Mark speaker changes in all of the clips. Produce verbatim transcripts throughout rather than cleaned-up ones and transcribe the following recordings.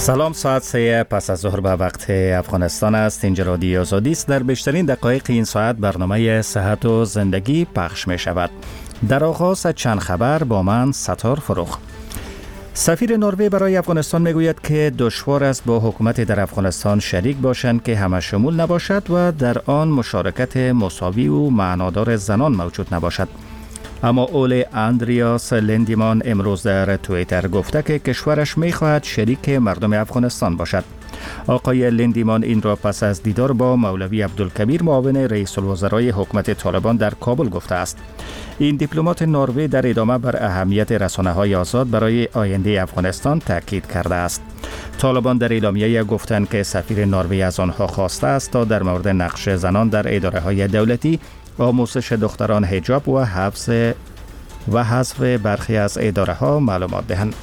Speaker 1: سلام، ساعت سه پس از ظهر به وقت افغانستان است. اینجا رادیو آزادی است. در بیشترین دقایق این ساعت برنامه صحت و زندگی پخش می شود. در آغاز چند خبر با من ستار فروخ. سفیر نروژ برای افغانستان میگوید که دشوار است با حکومت در افغانستان شریک باشند که همه شمول نباشد و در آن مشارکت مساوی و معنادار زنان موجود نباشد. اما اول اندریاس لندیمان امروز در توییتر گفته که کشورش میخواهد شریک مردم افغانستان باشد. آقای لندیمان این را پس از دیدار با مولوی عبدالکبیر معاون رئیس الوزرای حکومت طالبان در کابل گفته است. این دیپلمات نروژ در ادامه بر اهمیت رسانه‌های آزاد برای آینده افغانستان تاکید کرده است. طالبان در اعلامیه گفتند که سفیر نروژ از آنها خواسته است تا در مورد نقش زنان در اداره‌های دولتی، آموزش دختران حجاب و حفظ و حذف برخی از اداره‌ها معلومات دهند.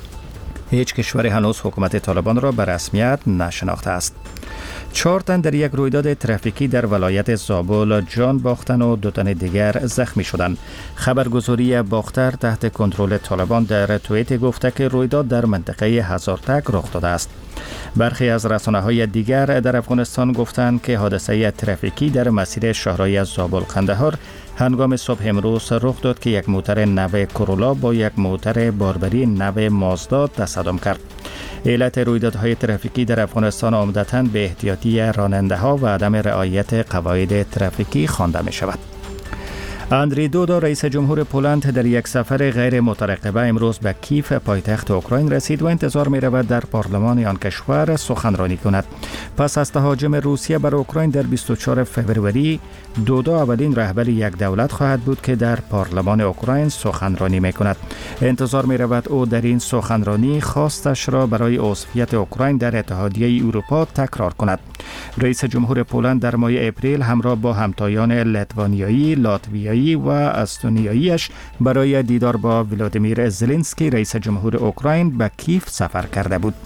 Speaker 1: هیچ کشوری هنوز حکومت طالبان را به رسمیت نشناخته است. چهار تن در یک رویداد ترافیکی در ولایت زابل جان باختن و دو تن دیگر زخمی شدند. خبرگزاری باختر تحت کنترل طالبان در توییت گفته که رویداد در منطقه هزارتک رخ داده است. برخی از رسانه‌های دیگر در افغانستان گفتند که حادثه ترافیکی در مسیر شاهراه زابل قندهار هنگام صبح امروز رخ داد که یک موتر نو کرولا با یک موتر باربری نو مازدا تصادم کرد. علت رویدادهای ترافیکی در افغانستان عمدتاً به احتیاطی راننده‌ها و عدم رعایت قواعد ترافیکی خوانده می شود. اندری دودا رئیس جمهور پولند در یک سفر غیر مترقبه امروز به کیف پایتخت اوکراین رسید و انتظار می رود در پارلمان آن کشور سخنرانی کند. پس از تهاجم روسیه بر اوکراین در بیست و چهارم فوریه، دودا اولین رهبر یک دولت خواهد بود که در پارلمان اوکراین سخنرانی می کند. انتظار می رود او در این سخنرانی خواستش را برای عضویت اوکراین در اتحادیه اروپا تکرار کند. رئیس جمهور پولند در ماه اپریل همراه با همتایان لتوانیایی، لاتویایی و استونیاییش برای دیدار با ولادیمیر زلنسکی رئیس جمهور اوکراین به کیف سفر کرده بود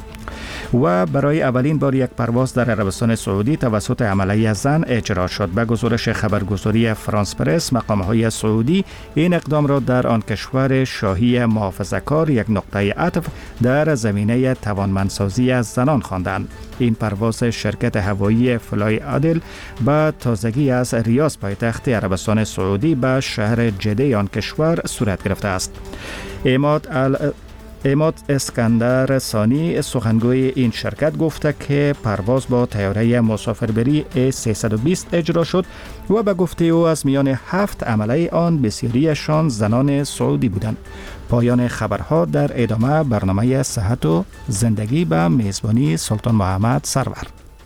Speaker 1: و برای اولین بار یک پرواز در عربستان سعودی توسط عملیه زن اجرا شد. به گزارش خبرگزاری فرانس پرس، مقام‌های سعودی این اقدام را در آن کشور شاهی محافظه‌کار یک نقطه عطف در زمینه توانمندسازی از زنان خواندند. این پرواز شرکت هوایی فلای عادل به تازگی از ریاض پایتخت عربستان سعودی به شهر جده آن کشور صورت گرفته است. عماد ال عماد اسکندر ثانی سخنگوی این شرکت گفته که پرواز با طیاره مسافربری ای سیصد و بیست اجرا شد و به گفته او از میان هفت عمله آن بسیاریشان زنان سعودی بودند. پایان خبرها در ادامه برنامه صحت و زندگی به میزبانی سلطان محمد سرور.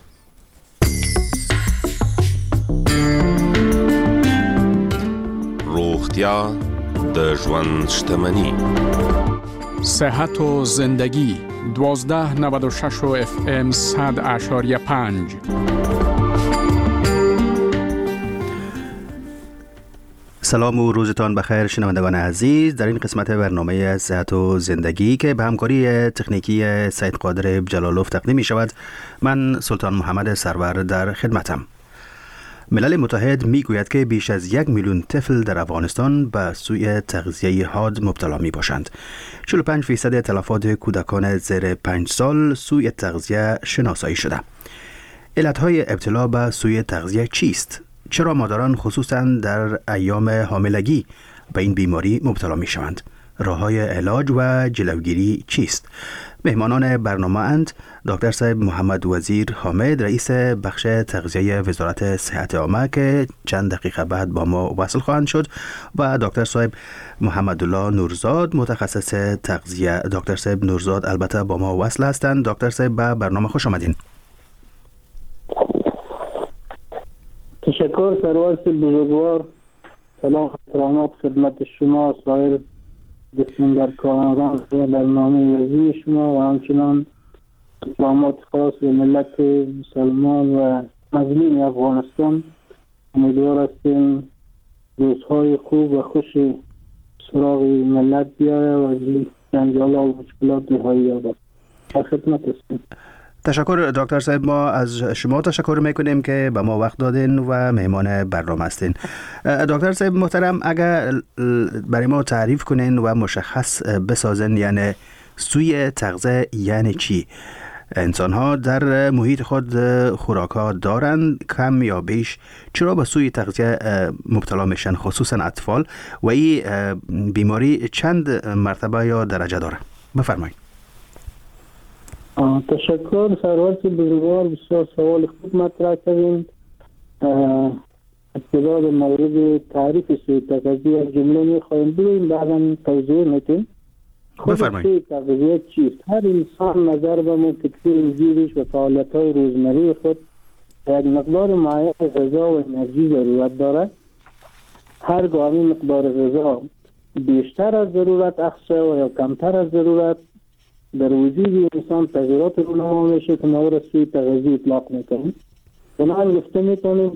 Speaker 2: روغتیا د ژوند شتمنی.
Speaker 3: صحت و زندگی دوازده نود و شش و اف ام صد اشاریه پنج.
Speaker 4: سلام و روزتان بخیر شنوندگان عزیز. در این قسمت برنامه صحت و زندگی که به همکاری تکنیکی سید قادر جلالوف تقدیم می شود، من سلطان محمد سرور در خدمتم. ملل متحد می گوید که بیش از یک میلیون طفل در افغانستان به سوء تغذیه حاد مبتلا می باشند. چهل و پنج فیصد تلفات کودکان زیر پنج سال سوء تغذیه شناسایی شده. علتهای ابتلا به سوء تغذیه چیست؟ چرا مادران خصوصا در ایام حاملگی به این بیماری مبتلا می شوند؟ راه‌های علاج و جلوگیری چیست؟ مهمانان برنامه اند دکتر صاحب محمد وزیر حامد، رئیس بخش تغذیه وزارت صحت عامه که چند دقیقه بعد با ما وصل خواهند شد، و دکتر صاحب محمد الله نورزاد، متخصص تغذیه. دکتر صاحب نورزاد البته با ما وصل هستند. دکتر صاحب به برنامه خوش آمدین.
Speaker 5: تشکر سرور بزرگوار. سلام احترامات خدمت شما، سایر دستمندرکاران برنامه وزیر شما و همچنان احترامات خاص به ملت مسلمان و مظلوم افغانستان. امیدوار هستیم روزهای خوب و خوش سراغ ملت بیاره و از جنجال‌ها و مشکلات رهایی یابد. در خدمت هستیم.
Speaker 4: تشکر دکتر صاحب. ما از شما تشکر میکنیم که به ما وقت دادین و مهمان برنامه هستین. دکتر صاحب محترم، اگر برای ما تعریف کنین و مشخص بسازن، یعنی سوء تغذیه یعنی چی؟ انسان ها در محیط خود خوراک ها دارند کم یا بیش، چرا به سوی تغذیه مبتلا میشن، خصوصا اطفال، و این بیماری چند مرتبه یا درجه داره؟ بفرمایید.
Speaker 5: تشکر سرورت بزرگوار، بسیار سوال خوب مطرح کردین. ابتدا در مورد تعریف سوی تغذیه از جمله میخوایم بگیم، بعدا توضیح میتیم. خود سوی تغذیه چیست؟ هر انسان نظر به منطقی زیرش و فعالیت های روزمره خود یک مقدار معین غذا و انرژی ضرورت دارد. هر گامی مقدار غذا بیشتر از ضرورت اخذ و یا کمتر از ضرورت در وجود انسان تغییرات رونما میشه که ما را سوی تغذیه اطلاق میکنیم. بنابراین گفته میتونیم